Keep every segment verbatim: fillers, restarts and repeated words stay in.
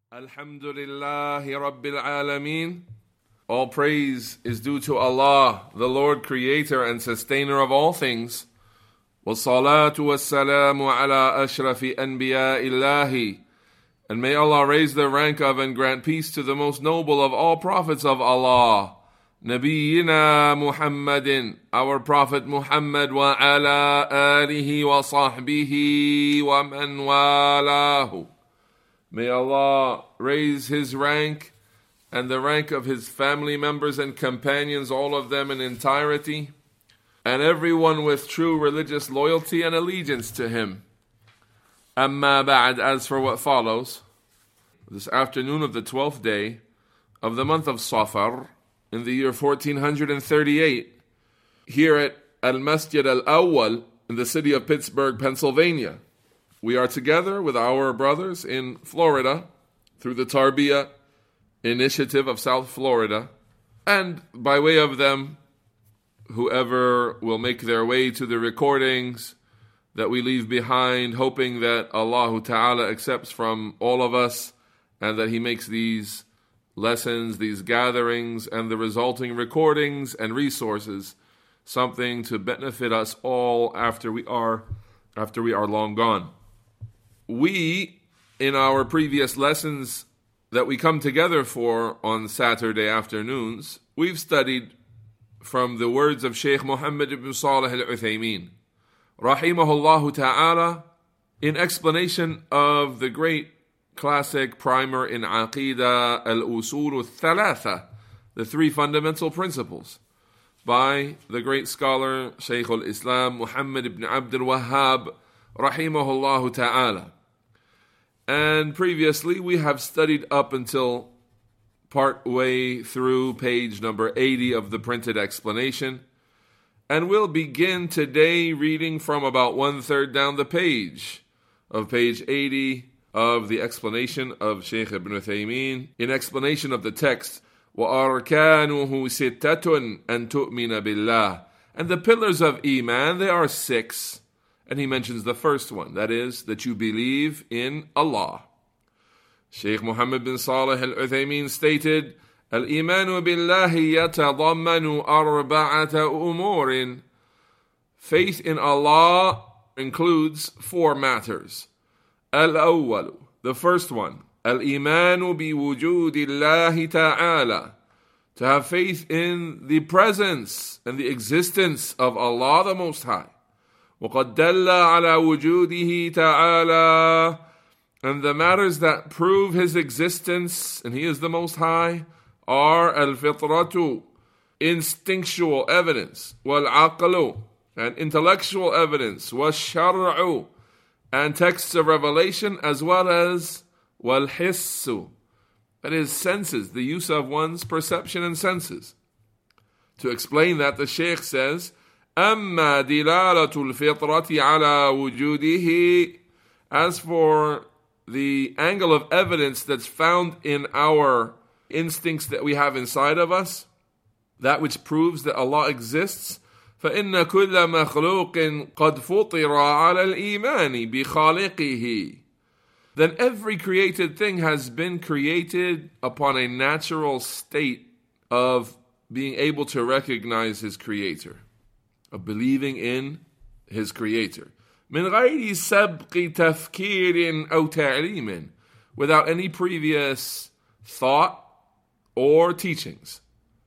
Alhamdulillahi Rabbil Alameen. All praise is due to Allah, the Lord, Creator and Sustainer of all things. وَالصَّلَاةُ وَالسَّلَامُ عَلَىٰ أَشْرَفِ أَنْبِيَاءِ اللَّهِ. And may Allah raise the rank of and grant peace to the most noble of all prophets of Allah, Nabiyyina Muhammadin, our Prophet Muhammad, wa ala alihi wa sahbihi wa man walahu. May Allah raise his rank and the rank of his family members and companions, all of them in entirety, and everyone with true religious loyalty and allegiance to him. Amma ba'd, as for what follows, this afternoon of the twelfth day of the month of Safar, in the year fourteen thirty-eight, here at Al-Masjid Al-Awwal in the city of Pittsburgh, Pennsylvania, we are together with our brothers in Florida through the Tarbiyah initiative of South Florida, and by way of them, whoever will make their way to the recordings that we leave behind, hoping that Allah Ta'ala accepts from all of us and that He makes these lessons, these gatherings, and the resulting recordings and resources something to benefit us all after we are after we are long gone. We, in our previous lessons that we come together for on Saturday afternoons, we've studied from the words of Shaykh Muhammad ibn Salih al-Uthaymeen, rahimahullah ta'ala, in explanation of the great classic primer in Aqidah al-Usul al-Thalatha, the three fundamental principles, by the great scholar Shaykh al-Islam Muhammad ibn Abdul Wahhab, rahimahullah ta'ala. And previously we have studied up until part way through page number eighty of the printed explanation, and we'll begin today reading from about one-third down the page of page eighty of the explanation of Shaykh Ibn Uthaymeen, in explanation of the text, وَأَرْكَانُهُ سِتَّةٌ أَن تُؤْمِنَ بِاللَّهِ. And the pillars of Iman, they are six. And he mentions the first one, that is, that you believe in Allah. Shaykh Muhammad bin Salih al-Uthaymeen stated, الإيمان بالله يتضمن أربعة أمور. Faith in Allah includes four matters. الأول, the first one, الإيمان بوجود الله تعالى. To have faith in the presence and the existence of Allah the Most High. وَقَدْ دَلَّ عَلَى وُجُودِهِ تَعَالَى. And the matters that prove His existence, and He is the Most High, are al-fitratu, instinctual evidence, wal-aqlu, and intellectual evidence, wal-shar'u, and texts of revelation, as well as wal-hissu, that is, senses, the use of one's perception and senses. To explain that, the Shaykh says, أما دلالة الفطرة على وجوده. As for the angle of evidence that's found in our instincts that we have inside of us, that which proves that Allah exists, فإن كل مخلوق قد فطر على الإيمان بخالقه. Then every created thing has been created upon a natural state of being able to recognize his Creator, of believing in his Creator. من غير سبق تفكير أو تعليم, without any previous thought or teachings.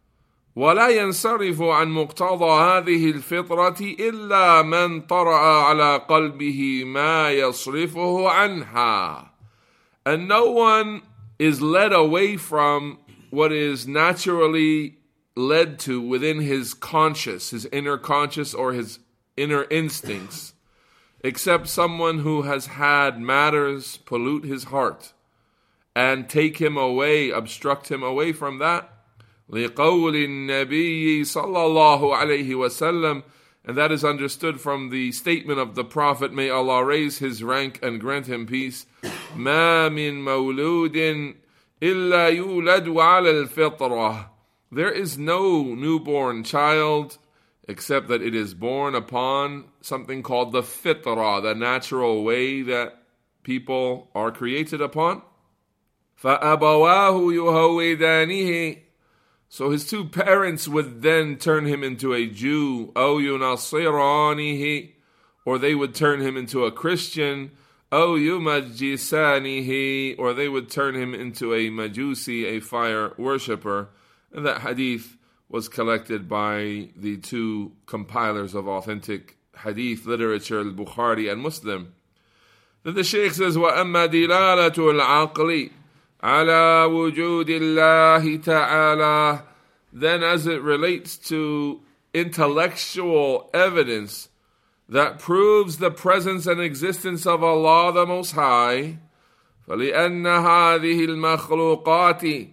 ولا ينصرف عن مقتضى هذه الفطرة إلا من طرأ على قلبه ما يصرفه عنها. And no one is led away from what is naturally led to within his conscious, his inner conscious or his inner instincts, except someone who has had matters pollute his heart and take him away, obstruct him away from that. لِقَوْلِ النَّبِيِّ صَلَّى اللَّهُ عَلَيْهِ وَسَلَّمَ. And that is understood from the statement of the Prophet, may Allah raise his rank and grant him peace. مَا مِن مَوْلُودٍ إِلَّا يُولَدُ عَلَى الْفِطْرَةِ. There is no newborn child except that it is born upon something called the fitrah, the natural way that people are created upon. فَأَبَوَاهُ يُهَوِّدَانِهِ. So his two parents would then turn him into a Jew, أَوْ يُنَصِّرَانِهِ, or they would turn him into a Christian, أَوْ يُمَجِّسَانِهِ, or they would turn him into a Majusi, a fire worshipper. And that hadith was collected by the two compilers of authentic hadith literature, al-Bukhari and Muslim. Then the Shaykh says, وَأَمَّا دِلَالَةُ الْعَقْلِ عَلَى وُجُودِ اللَّهِ تَعَالَى. Then as it relates to intellectual evidence that proves the presence and existence of Allah the Most High, فَلِأَنَّ هَذِهِ الْمَخْلُوقَاتِ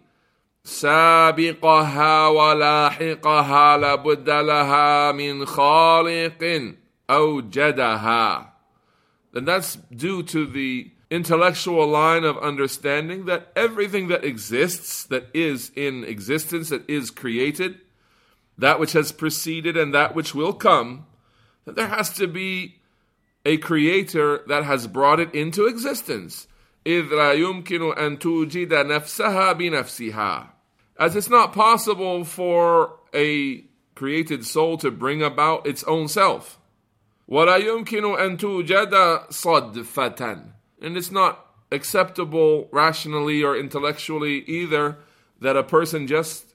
سَابِقَهَا وَلَاحِقَهَا لَبُدَّ لَهَا مِنْ خَالِقٍ أَوْجَدَهَا. Then that's due to the intellectual line of understanding that everything that exists, that is in existence, that is created, that which has preceded and that which will come, that there has to be a creator that has brought it into existence. إِذْ لَا يُمْكِنُ أَن تُوجِدَ نَفْسَهَا بِنَفْسِهَا. As it's not possible for a created soul to bring about its own self. وَلَا يُمْكِنُ أَن تُوجَدَ صَدْفَةً. And it's not acceptable rationally or intellectually either that a person just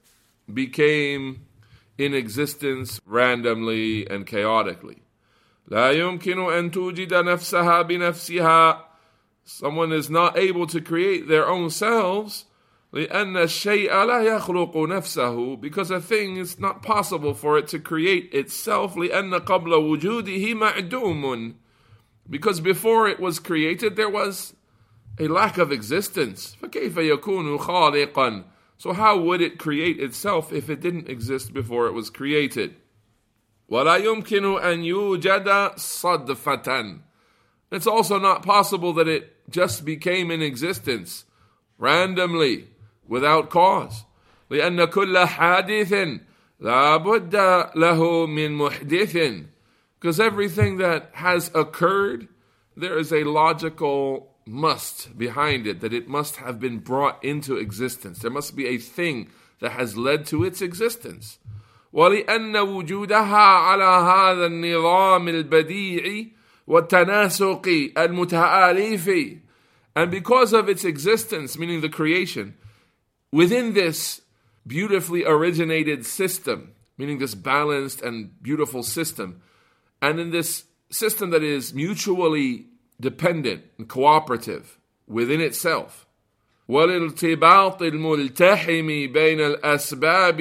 became in existence randomly and chaotically. لا يمكن أن توجد نفسها بنفسها. Someone is not able to create their own selves. لأن الشيء لا يخلق نفسه. Because a thing is not possible for it to create itself. لأن قبل وجوده معدوم. Because before it was created, there was a lack of existence. فَكَيْفَ يَكُونُ خَالِقًا. So how would it create itself if it didn't exist before it was created? وَلَا يُمْكِنُ أَن يُوجَدَ صَدْفَةً. It's also not possible that it just became in existence randomly, without cause. لأن كل حادث لا بد له من محدث. Because everything that has occurred, there is a logical must behind it, that it must have been brought into existence. There must be a thing that has led to its existence. وَلِأَنَّ وُجُودَهَا عَلَى هَذَا النِّظَامِ الْبَدِيعِ وَالتَّنَاسُقِ الْمُتَآلِفِ. And because of its existence, meaning the creation, within this beautifully originated system, meaning this balanced and beautiful system, and in this system that is mutually dependent and cooperative within itself. وَلِلْتِبَاطِ الْمُلْتَحِمِ بَيْنَ الْأَسْبَابِ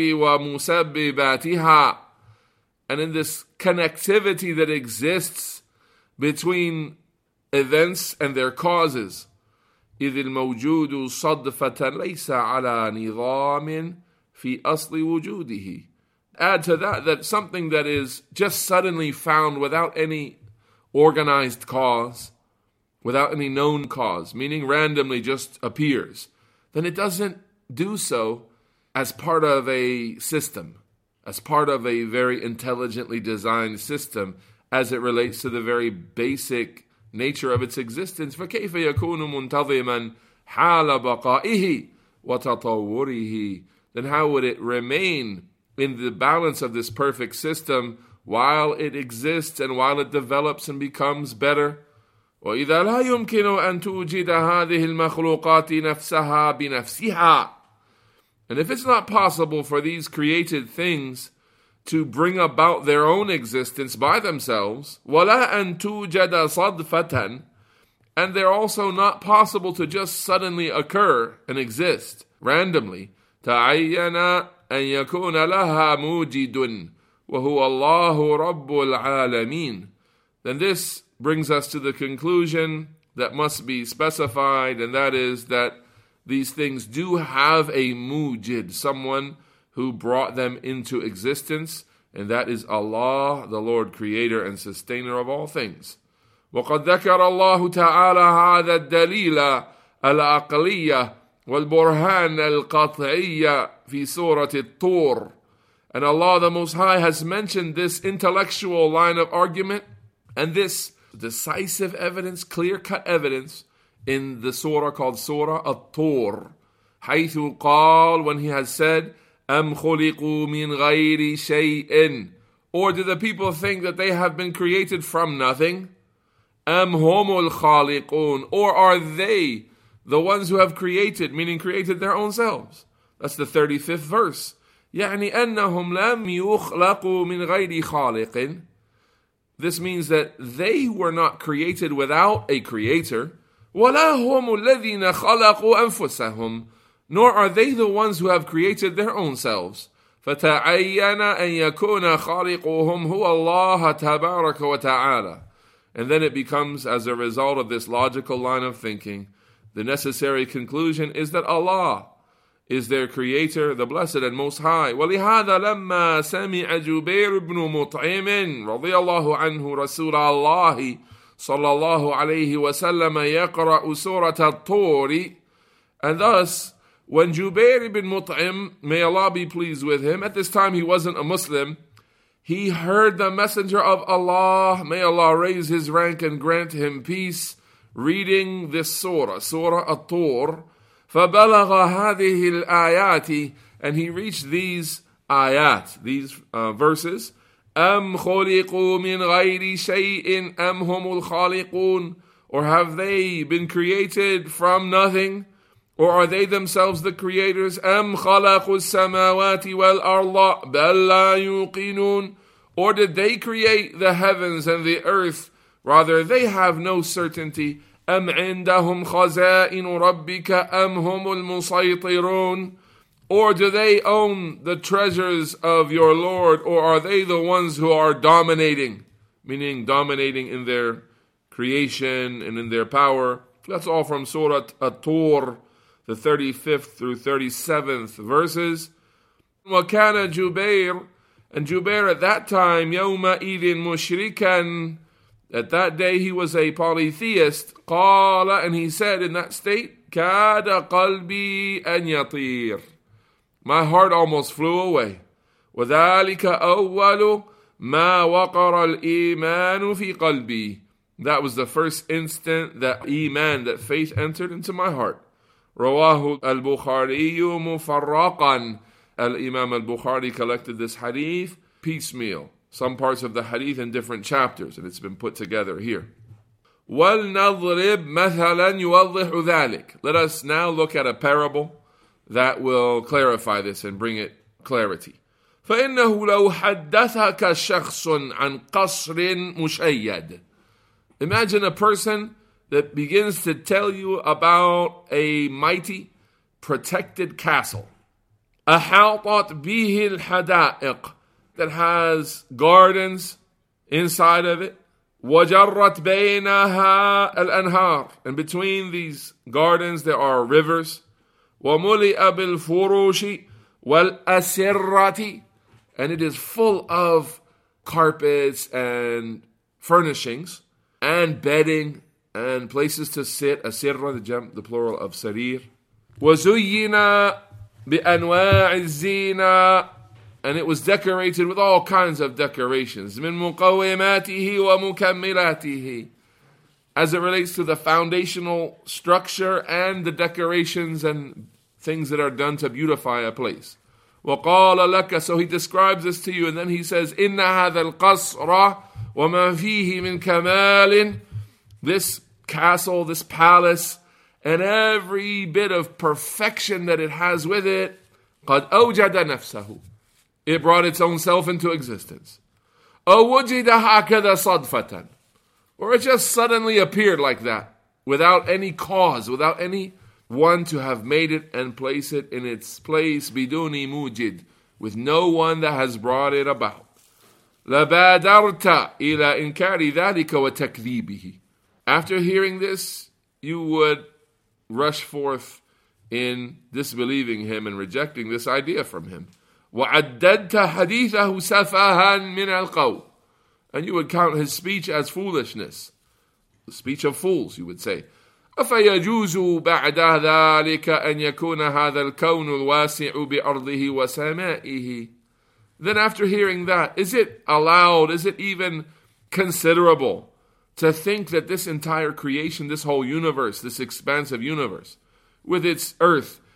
وَمُسَبِّبَاتِهَا. And in this connectivity that exists between events and their causes. إِذِ الْمَوْجُودُ صَدْفَةً لَيْسَ عَلَى نِظَامٍ فِي أَصْلِ وُجُودِهِ. Add to that that something that is just suddenly found without any organized cause, without any known cause, meaning randomly just appears, then it doesn't do so as part of a system, as part of a very intelligently designed system as it relates to the very basic nature of its existence. فَكَيْفَ يَكُونُ مُنْتَظِمًا حَالَ بَقَائِهِ وَتَطَوُّرِهِ. Then how would it remain in the balance of this perfect system while it exists and while it develops and becomes better? وَإِذَا لَا يُمْكِنُ أَن تُوجِدَ هَذِهِ الْمَخْلُوقَاتِ نَفْسَهَا بِنَفْسِهَا. And if it's not possible for these created things to bring about their own existence by themselves, وَلَا أَن تُوجَدَ صَدْفَةً, and they're also not possible to just suddenly occur and exist randomly, تَعَيَّنَ أن يكون لها موجد وهو الله رب العالمين. Then this brings us to the conclusion that must be specified, and that is that these things do have a mujid, someone who brought them into existence, and that is Allah, the Lord Creator and Sustainer of all things. وقد ذكر الله تعالى هذا الدليل العقلية والبرهان القطعية في سورة الطور. And Allah the Most High has mentioned this intellectual line of argument and this decisive evidence, clear-cut evidence in the surah called Surah At-Tur. حيث قال, when he has said, أَمْ خُلِقُوا مِنْ غَيْرِ شَيْءٍ, or do the people think that they have been created from nothing? أَمْ هُمُ الْخَالِقُونَ, or are they the ones who have created, meaning created their own selves? That's the thirty-fifth verse. يعني أنهم لم يخلقوا من غير خالق. This means that they were not created without a creator. ولا هم الذين خلقوا أنفسهم, nor are they the ones who have created their own selves. فتعين أن يكون خالقهم هو الله تبارك وتعالى. And then it becomes, as a result of this logical line of thinking, the necessary conclusion is that Allah is their creator, the blessed and most high. ولهذا لما سمع جبير بن مطعم رضي الله عنه رسول الله صلى الله عليه وسلم يقرأ سورة الطور, and thus when Jubair ibn Mut'im, may Allah be pleased with him, at this time he wasn't a Muslim, he heard the Messenger of Allah, may Allah raise his rank and grant him peace, reading this surah, Surah At-Tur. فَبَلَغَ هَذِهِ الْآيَاتِ, and he reached these ayat, these uh, verses. أَمْ خُلِقُوا مِنْ غَيْرِ شَيْءٍ أَمْ هُمُ الْخَالِقُونَ, or have they been created from nothing? Or are they themselves the creators? أَمْ خَلَقُوا السَّمَاوَاتِ وَالْأَرْضَ بَلْ لَا يُوقِنُونَ, or did they create the heavens and the earth? Rather, they have no certainty. أَمْ عِنْدَهُمْ خَزَائِنُ رَبِّكَ أَمْ هُمُ الْمُصَيْطِرُونَ, or do they own the treasures of your Lord, or are they the ones who are dominating, meaning dominating in their creation and in their power? That's all from Surah At-Tur, the thirty-fifth through thirty-seventh verses. وَكَانَ جُبَيْرٌ, and Jubair at that time, يَوْمَئِذٍ مُشْرِكًا, at that day he was a polytheist. قَالَ, and he said in that state, كَادَ قَلْبِي أَنْ يَطِيرٌ, my heart almost flew away. وَذَلِكَ أَوَّلُ مَا وَقَرَ الْإِيمَانُ فِي قَلْبِي, that was the first instant that iman, that faith entered into my heart. رواه البخاري مفرقا, Al-Imam al-Bukhari collected this hadith piecemeal, some parts of the hadith in different chapters, and it's been put together here. وَلْنَضْرِبْ مَثَلًا يُوَضِّحُ ذَلِكَ, let us now look at a parable that will clarify this and bring it clarity. فَإِنَّهُ لَوْ حَدَّثَكَ شَخْصٌ عَنْ قَصْرٍ مُشَيَّدٍ, imagine a person that begins to tell you about a mighty, protected castle. أَحَاطَتْ بِهِ الْحَدَائِقِ, that has gardens inside of it. وَجَرَّتْ بَيْنَهَا الْأَنْهَارِ, and between these gardens there are rivers. وَمُلِئَ بِالْفُرُوشِ وَالْأَسِرَّةِ, and it is full of carpets and furnishings and bedding and places to sit. Asirra, the, jam, the plural of sarir. وَزُيِّنَا بِأَنْوَاعِ الزِّينَةِ, and it was decorated with all kinds of decorations. مِنْ مُقَوِّمَاتِهِ وَمُكَمِّلَاتِهِ, as it relates to the foundational structure and the decorations and things that are done to beautify a place. وَقَالَ لَكَ, so he describes this to you, and then he says, إِنَّ هَذَا الْقَصْرَ وَمَا فِيهِ مِنْ كَمَالٍ, this castle, this palace, and every bit of perfection that it has with it, قَدْ أَوْجَدَ نَفْسَهُ, it brought its own self into existence. أَوْ وُجِدَ هَكَذَا صَدْفَةً, or it just suddenly appeared like that, without any cause, without any one to have made it and place it in its place, biduni mujid, with no one that has brought it about. لَبَادَرْتَ إِلَى إِنْكَارِ ذَلِكَ وَتَكْذِيبِهِ, after hearing this, you would rush forth in disbelieving him and rejecting this idea from him. وَعَدَّدْتَ حَدِيثَهُ سَفَهًا مِنَ الْقَوْلِ, and you would count his speech as foolishness, the speech of fools, you would say. أَفَيَجُوزُ بَعْدَ ذَلِكَ أَنْ يَكُونَ هَذَا الْكَوْنُ الْوَاسِعُ بِأَرْضِهِ وَسَمَائِهِ, then after hearing that, is it allowed, is it even considerable to think that this entire creation, this whole universe, this expansive universe, with its earth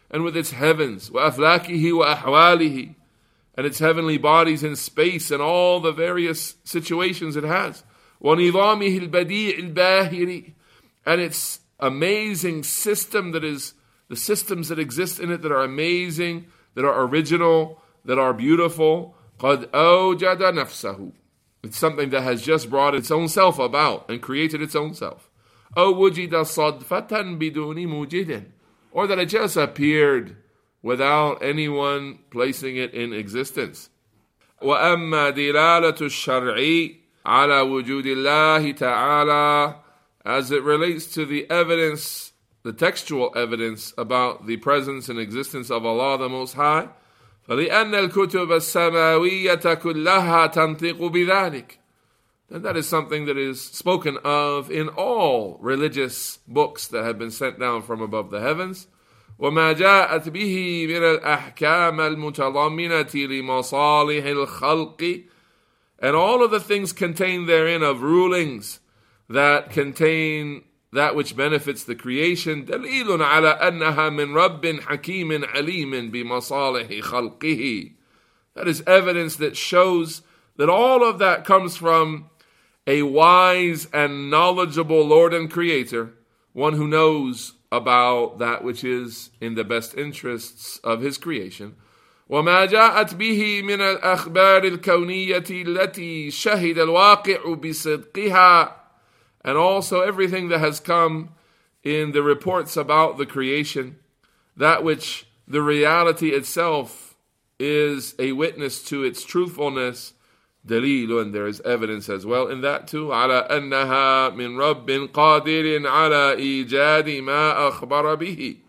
and with its heavens, وَأَفْلَاكِهِ وَأَحْوَالِهِ, and its heavenly bodies in space and all the various situations it has. وَنِظَامِهِ الْبَدِيعِ الْبَاهِرِ, and its amazing system that is, the systems that exist in it that are amazing, that are original, that are beautiful. قَدْ أَوْجَدَ نَفْسَهُ, it's something that has just brought its own self about and created its own self. أَوْ وُجِدَ صَدْفَةً بِدُونِ مُوجِدٍ, or that it just appeared without anyone placing it in existence. وَأَمَّا دِلَالَةُ الشَّرْعِ عَلَى وُجُودِ اللَّهِ تَعَالَى, as it relates to the evidence, the textual evidence about the presence and existence of Allah the Most High, فَلِأَنَّ الْكُتُبَ السَّمَاوِيَّةَ كُلَّهَا تَنْطِقُ بِذَلِكَ, then that is something that is spoken of in all religious books that have been sent down from above the heavens. وَمَا جَاءَتْ بِهِ مِنَ الْأَحْكَامَ الْمُتَضَمِّنَةِ لِمَصَالِحِ الْخَلْقِ, and all of the things contained therein of rulings that contain that which benefits the creation. دَلِيلٌ عَلَى أَنَّهَا مِنْ رَبٍّ حَكِيمٍ عَلِيمٍ بِمَصَالِحِ خَلْقِهِ, that is evidence that shows that all of that comes from a wise and knowledgeable Lord and Creator, one who knows about that which is in the best interests of His creation. وَمَا جَاءَتْ بِهِ مِنَ الْأَخْبَارِ الْكَوْنِيَّةِ الَّتِي شَهِدَ الْوَاقِعُ بِصِدْقِهَا, and also everything that has come in the reports about the creation, that which the reality itself is a witness to its truthfulness. دليل, and there is evidence as well in that too. على أنها من رب قادر على إيجاد ما أخبر به,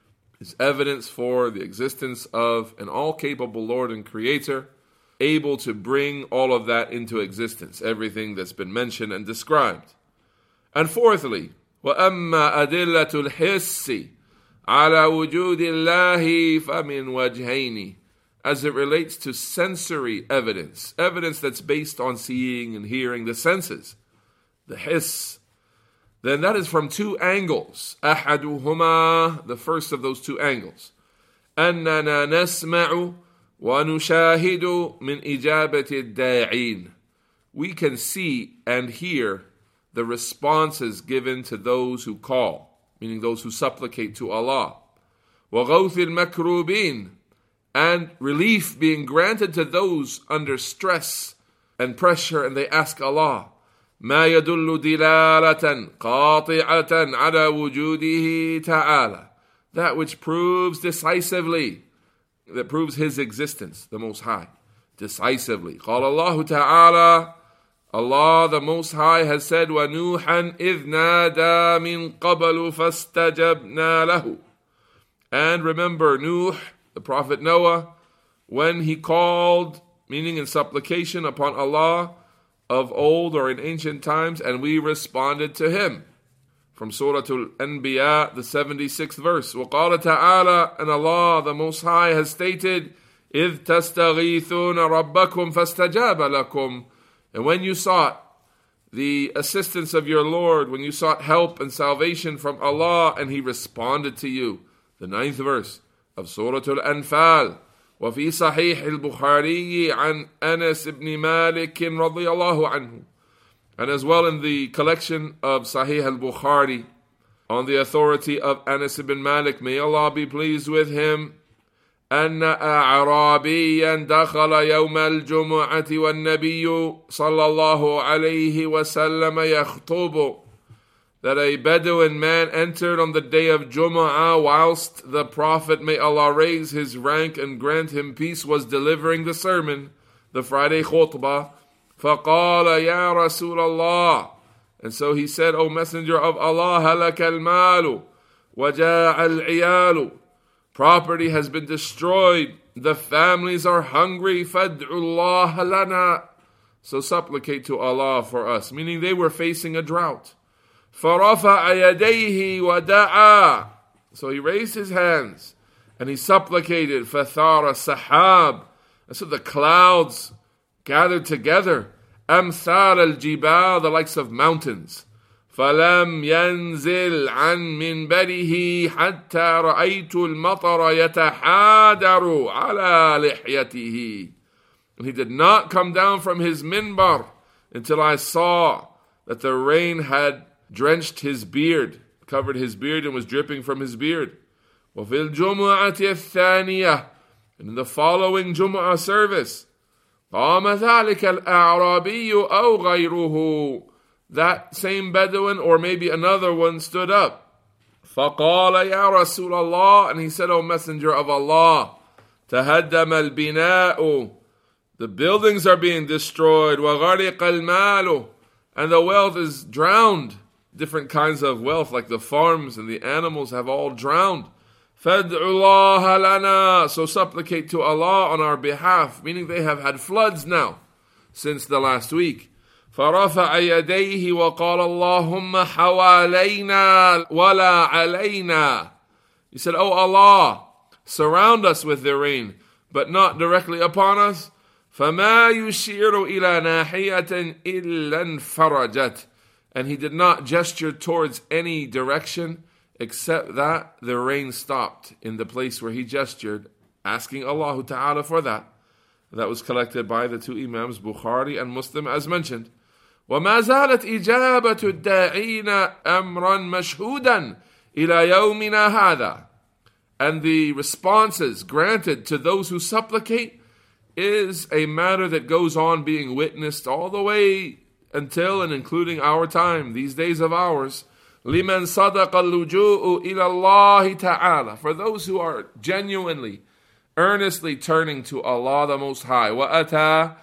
is evidence for the existence of an all-capable Lord and Creator, able to bring all of that into existence, everything that's been mentioned and described. And fourthly, وَأَمَّا أَدِلَّةُ الْحِسِّ عَلَى وُجُودِ اللَّهِ فَمِنْ وَجْهَيْنِ, as it relates to sensory evidence, evidence that's based on seeing and hearing, the senses, the hiss, then that is from two angles. أَحَدُهُمَا, the first of those two angles, أَنَّنَا نَسْمَعُ وَنُشَاهِدُ مِنْ إِجَابَةِ الدَّاعِينَ, we can see and hear the responses given to those who call, meaning those who supplicate to Allah. وَغَوْثِ الْمَكْرُوبِينَ, and relief being granted to those under stress and pressure, and they ask Allah. مَا يَدُلُّ دِلَالَةً قَاطِعَةً عَلَى وُجُودِهِ تَعَالَى, that which proves decisively, that proves His existence, the Most High, decisively. قال الله تعالى, Allah the Most High has said, وَنُوحًا إِذْ نَادَى مِنْ قَبَلُ فَاسْتَجَبْنَا لَهُ, and remember Nuh, the Prophet Noah, when he called, meaning in supplication upon Allah of old or in ancient times, and we responded to him. From Surah Al-Anbiya, the seventy-sixth verse. وَقَالَ تَعَالَى, and Allah the Most High has stated, إِذْ تَسْتَغِيثُونَ رَبَّكُمْ فَاسْتَجَابَ لَكُمْ, and when you sought the assistance of your Lord, when you sought help and salvation from Allah, and He responded to you. The ninth verse of Surah Al-Anfal. وفي صحيح البخاري عن أنس بن مالك رضي الله عنه, and as well in the collection of Sahih al-Bukhari on the authority of Anas ibn Malik, may Allah be pleased with him, أن أعرابيا دخل يوم الجمعة والنبي صلى الله عليه وسلم يخطب, that a Bedouin man entered on the day of Jumu'ah whilst the Prophet, may Allah raise his rank and grant him peace, was delivering the sermon, the Friday khutbah. فَقَالَ يَا رَسُولَ اللَّهِ, and so he said, O Messenger of Allah, هَلَكَ الْمَالُ وَجَاعَ الْعِيَالُ, property has been destroyed, the families are hungry, فَادْعُ اللَّهَ لَنَا, so supplicate to Allah for us, meaning they were facing a drought. فَرَفَعَ يَدَيْهِ وَدَعَى, so he raised his hands and he supplicated. فَثَارَ السَّحَابِ, and so the clouds gathered together. أَمْثَالَ الْجِبَالِ, the likes of mountains. فلم ينزل عن منبره حتى رأيت المطر يتحادر على لحيته. And he did not come down from his minbar until I saw that the rain had drenched his beard, covered his beard and was dripping from his beard. وفي الجمعة الثانية, and in the following Jum'ah service, قام ذلك الأعرابي أو غيره, that same Bedouin or maybe another one stood up. فقال يا رسول الله, and he said, O Messenger of Allah, تهدم البناء, the buildings are being destroyed, وغرق المال, and the wealth is drowned. Different kinds of wealth, like the farms and the animals, have all drowned. فَادْعُ اللَّهَ لَنَا, so supplicate to Allah on our behalf, meaning they have had floods now since the last week. فَرَفَعَ يَدَيْهِ وَقَالَ اللَّهُمَّ حَوَالَيْنَا وَلَا عَلَيْنَا. He said, Oh Allah, surround us with the rain, but not directly upon us. فَمَا يُشِيرُ إِلَى نَاحِيَةٍ إِلَّا انْفَرَجَتْ. And he did not gesture towards any direction except that the rain stopped in the place where he gestured, asking Allah Ta'ala for that. That was collected by the two Imams, Bukhari and Muslim, as mentioned. وَمَا زَالَتْ إِجَابَةُ الدَّاعِينَ أَمْرًا مَشْهُودًا إِلَى يَوْمِنَا هَذَا. And the responses granted to those who supplicate is a matter that goes on being witnessed all the way until and including our time, these days of ours. لِمَنْ صَدَقَ اللُّجُوءُ إِلَى اللَّهِ تَعَالَى. For those who are genuinely, earnestly turning to Allah the Most High. وَأَتَى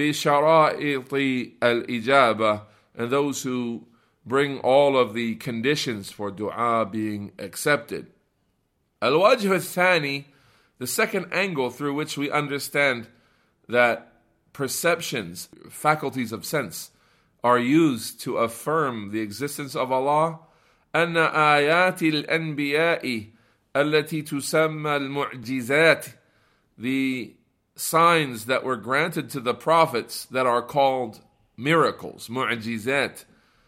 بِشَرَائِطِ الْإِجَابَةِ. And those who bring all of the conditions for dua being accepted. الوجه الثاني, the second angle through which we understand that perceptions, faculties of sense, are used to affirm the existence of Allah. أن آيات الأنبياء التي تسمى المعجزات, the signs that were granted to the prophets that are called miracles, معجزات,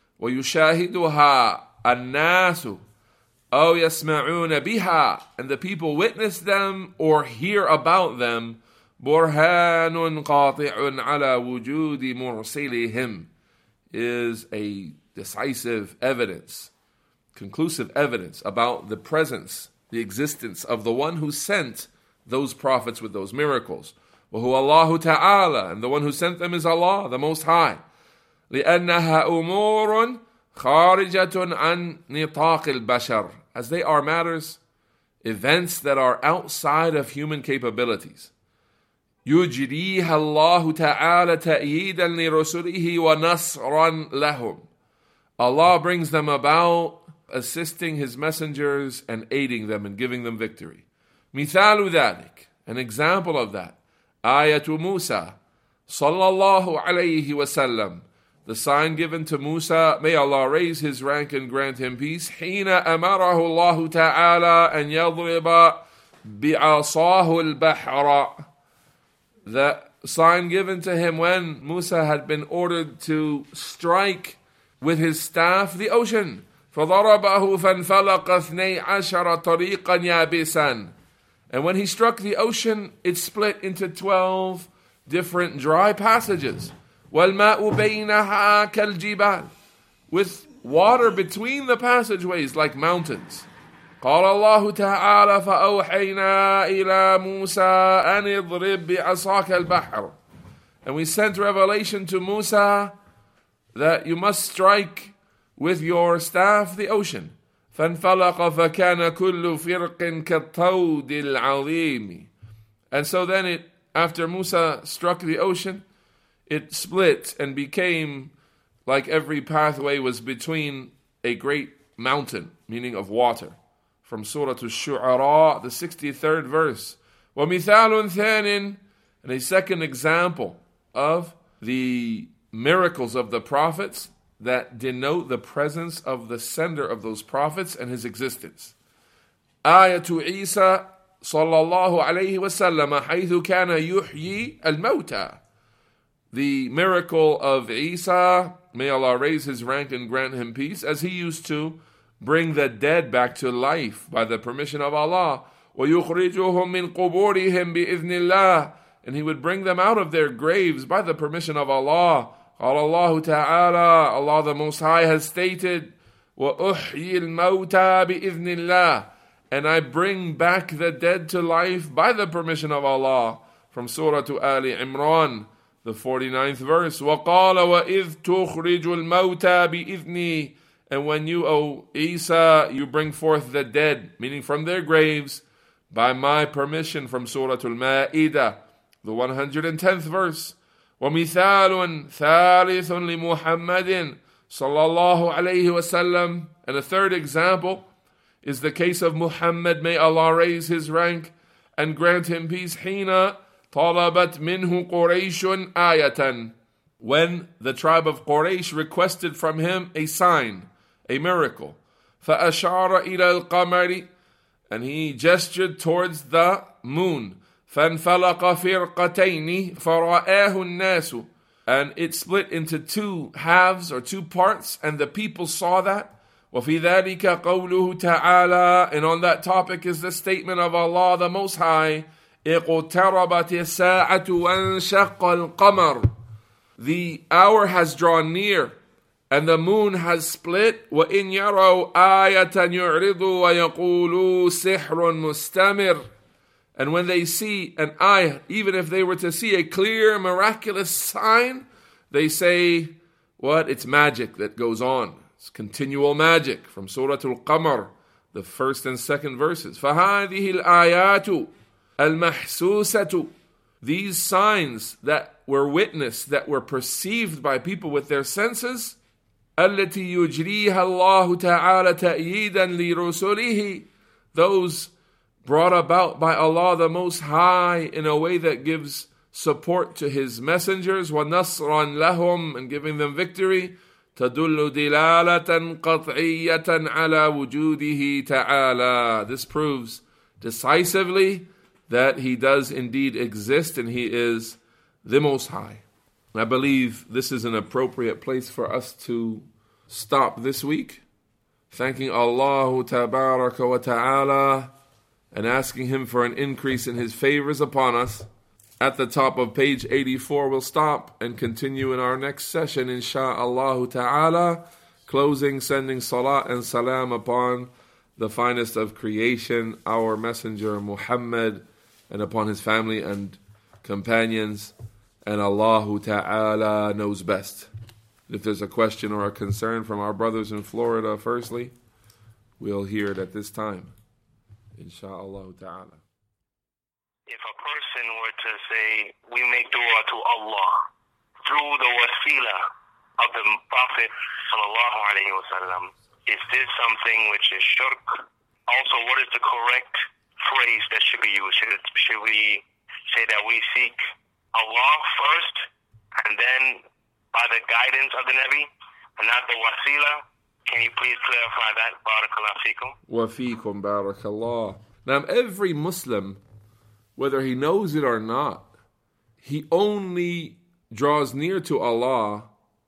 ويشاهدها الناس أو يسمعون بها, and the people witness them or hear about them, برهان قاطع على وجود مرسلهم, is a decisive evidence, conclusive evidence about the presence, the existence of the one who sent those prophets with those miracles. وَهُوَ اللَّهُ تَعَالَى, and the one who sent them is Allah, the Most High. لِأَنَّهَا أُمُورٌ خَارِجَةٌ عَنْ نِطَاقِ الْبَشَرِ, as they are matters, events that are outside of human capabilities. يُجْرِيهَا اللَّهُ تَعَالَى تَأْيِيدًا لِرُسُلِهِ وَنَصْرًا لَهُمْ. Allah brings them about, assisting His messengers and aiding them and giving them victory. مِثَالُ ذَلِكَ, an example of that, آيَةُ مُوسَى صَلَّى اللَّهُ عَلَيْهِ وَسَلَّمَ, the sign given to Musa, may Allah raise his rank and grant him peace, حِينَ أَمَرَهُ اللَّهُ تَعَالَى أَنْ يَضْرِبَ بِعَصَاهُ الْبَحْرَ, the sign given to him when Musa had been ordered to strike with his staff the ocean. فَضَرَبَهُ فَانْفَلَقَ اثْنَيْ عَشَرَ طَرِيقًا يَابِسًا, and when he struck the ocean, it split into twelve different dry passages. وَالْمَاءُ بَيْنَهَا كَالْجِبَالِ, with water between the passageways like mountains. قال الله تعالى فأوحينا إلى موسى أن اضرب بعصاك البحر, and we sent revelation to Musa that you must strike with your staff the ocean. فانفلق فكان كل فرق كالطود العظيم, and so then it, after Musa struck the ocean, it split and became like every pathway was between a great mountain, meaning of water. From Surah Ash-Shu'ara, the sixty-third verse. وَمِثَالٌ ثَانٍ, and a second example of the miracles of the prophets that denote the presence of the sender of those prophets and his existence. آيَةُ عِيسَى صلى الله عليه وسلم حيث كان يحيي الموتى, the miracle of Isa may Allah raise his rank and grant him peace, as he used to bring the dead back to life by the permission of Allah. وَيُخْرِجُهُم مِّن قُبُورِهِمْ بِإِذْنِ اللَّهِ, and he would bring them out of their graves by the permission of Allah. قال الله تعالى, Allah the Most High has stated, وَأُحْيِي الْمَوْتَى بِإِذْنِ اللَّهِ, and I bring back the dead to life by the permission of Allah. From Surah Ali Imran, the forty-ninth verse. وَقَالَ وَإِذْ تُخْرِجُ الْمَوْتَى بِإِذْنِي, and when you, O Isa, you bring forth the dead, meaning from their graves, by my permission. From Surah Al-Ma'idah, the one hundred tenth verse. وَمِثَالٌ ثَالِثٌ لِمُحَمَّدٍ sallallahu alayhi wasallam. And a third example is the case of Muhammad, may Allah raise his rank and grant him peace. حِينَ طَلَبَتْ مِنْهُ قُرَيْشٌ آيَةً, when the tribe of Quraysh requested from him a sign, a miracle. فَأَشَارَ إِلَى الْقَمَرِ, and he gestured towards the moon. فَانْفَلَقَ فِرْقَتَيْنِ فَرَآهُ النَّاسُ, and it split into two halves or two parts, and the people saw that. وَفِي ذَلِكَ قَوْلُهُ تَعَالَى, and on that topic is the statement of Allah the Most High, اقتربت الساعة وانشق القمر, the hour has drawn near and the moon has split. وَإِنْ يَرَوْا آيَةً يُعْرِضُوا وَيَقُولُوا سِحْرٌ مُسْتَمِرٌ, and when they see an ayah, even if they were to see a clear miraculous sign, they say, what? It's magic that goes on. It's continual magic. From Surah Al-Qamar, the first and second verses. فَهَذِهِ الْآيَاتُ الْمَحْسُوسَةُ, these signs that were witnessed, that were perceived by people with their senses, الَّتِي يُجْرِيهَا اللَّهُ تَعَالَى تَأْيِيدًا لِرُسُلِهِ, those brought about by Allah the Most High in a way that gives support to His messengers, وَنَصْرًا لَهُمْ, and giving them victory, تَدُلُّ دِلَالَةً قَطْعِيَّةً عَلَى وُجُودِهِ تَعَالَى, this proves decisively that He does indeed exist and He is the Most High. I believe this is an appropriate place for us to stop this week, thanking Allah Tabaraka wa Ta'ala and asking Him for an increase in His favors upon us. At the top of page eighty-four, we'll stop and continue in our next session, insha'Allah Ta'ala, closing, sending salat and salam upon the finest of creation, our messenger Muhammad, and upon his family and companions, and Allah Ta'ala knows best. If there's a question or a concern from our brothers in Florida, firstly, we'll hear it at this time, insha'Allah Ta'ala. If a person were to say, we make dua to Allah through the wasila of the Prophet sallallahu alaihi wasallam, is this something which is shirk? Also, what is the correct phrase that should be used? Should, it, should we say that we seek Allah first and then by the guidance of the Nabi and not the wasila? Can you please clarify that? Barakallahu feekum. Wa feekum barakallah. Now, every Muslim, whether he knows it or not, he only draws near to Allah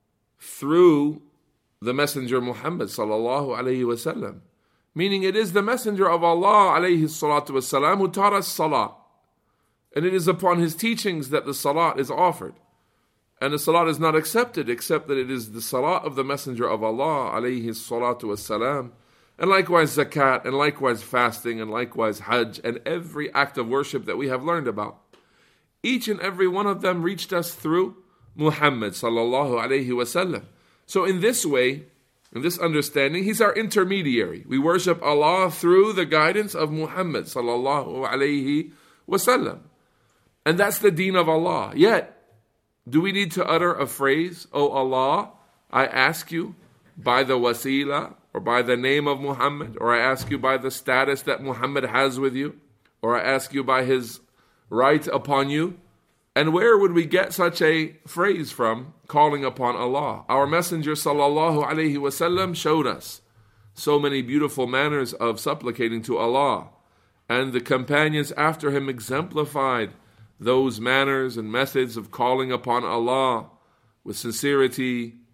through the Messenger Muhammad sallallahu alayhi wasallam. Meaning it is the Messenger of Allah alayhi salatu wasalam who taught us salat. And it is upon his teachings that the salat is offered. And the salat is not accepted except that it is the salat of the Messenger of Allah alayhi salatu wasalam. And likewise zakat, and likewise fasting, and likewise hajj, and every act of worship that we have learned about. Each and every one of them reached us through Muhammad sallallahu alayhi wasallam. So in this way, in this understanding, he's our intermediary. We worship Allah through the guidance of Muhammad sallallahu alayhi wasallam. And that's the deen of Allah. Yet, do we need to utter a phrase, "O Allah, I ask you by the wasila, or by the name of Muhammad, or I ask you by the status that Muhammad has with you, or I ask you by his right upon you"? And where would we get such a phrase from, calling upon Allah? Our Messenger sallallahu alaihi wasallam showed us so many beautiful manners of supplicating to Allah, and the companions after him exemplified those manners and methods of calling upon Allah with sincerity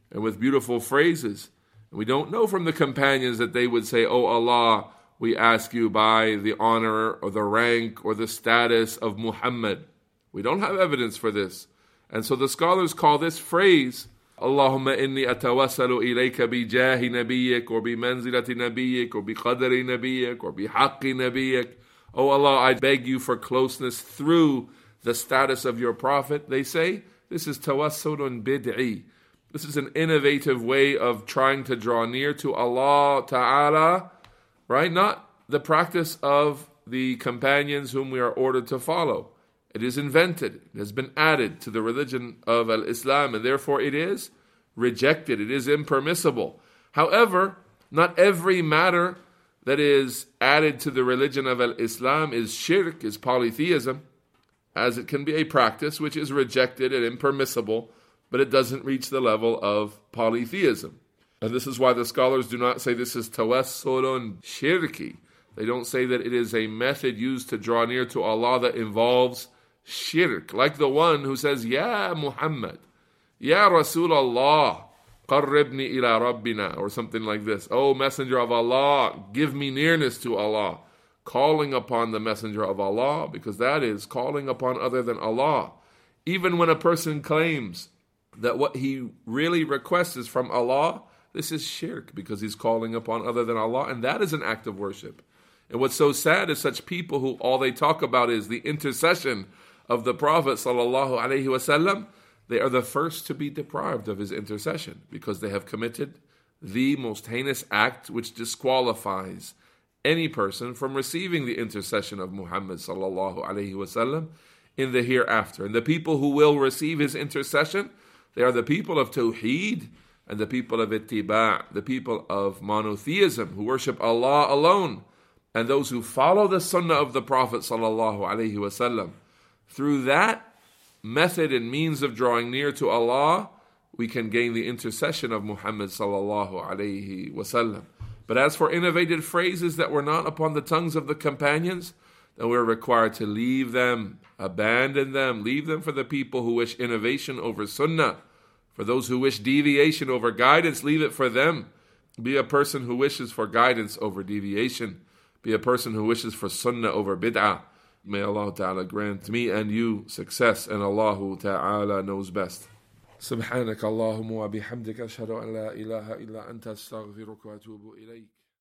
and with beautiful phrases. And we don't know from the companions that they would say, "Oh Allah, we ask you by the honor or the rank or the status of Muhammad." We don't have evidence for this. And so the scholars call this phrase, Allahumma inni atawassalu ilayka bi jahi nabiyyik or bi manzilati nabiyyik or bi qadri nabiyyik or bi haqqi nabiyyik. Oh Allah, I beg you for closeness through the status of your prophet. They say this is tawassulun bid'i. This is an innovative way of trying to draw near to Allah Ta'ala, right? Not the practice of the companions whom we are ordered to follow. It is invented. It has been added to the religion of Al-Islam, and therefore it is rejected. It is impermissible. However, not every matter that is added to the religion of Al-Islam is shirk, is polytheism, as it can be a practice which is rejected and impermissible, but it doesn't reach the level of polytheism. And this is why the scholars do not say this is tawassulun shirki. They don't say that it is a method used to draw near to Allah that involves shirk, like the one who says, Ya Muhammad, Ya Rasulallah, qarribni ila Rabbina, or something like this. Oh Messenger of Allah, give me nearness to Allah. Calling upon the Messenger of Allah, because that is calling upon other than Allah. Even when a person claims that what he really requests is from Allah, this is shirk, because he's calling upon other than Allah, and that is an act of worship. And what's so sad is such people who all they talk about is the intercession of the Prophet sallallahu alaihi wasallam. They are the first to be deprived of his intercession because they have committed the most heinous act which disqualifies any person from receiving the intercession of Muhammad sallallahu alaihi wasallam in the hereafter. And the people who will receive his intercession, they are the people of Tawheed and the people of Ittiba', the people of monotheism who worship Allah alone, and those who follow the sunnah of the Prophet sallallahu alaihi wasallam. Through that method and means of drawing near to Allah, we can gain the intercession of Muhammad sallallahu alaihi wasallam. But as for innovated phrases that were not upon the tongues of the companions, then we're required to leave them, abandon them, leave them for the people who wish innovation over sunnah. For those who wish deviation over guidance, leave it for them. Be a person who wishes for guidance over deviation. Be a person who wishes for sunnah over bid'ah. May Allah Ta'ala grant me and you success, and Allah Ta'ala knows best. سبحانك اللهم وبحمدك أشهد أن لا إله إلا أنت أستغفرك وأتوب إليك.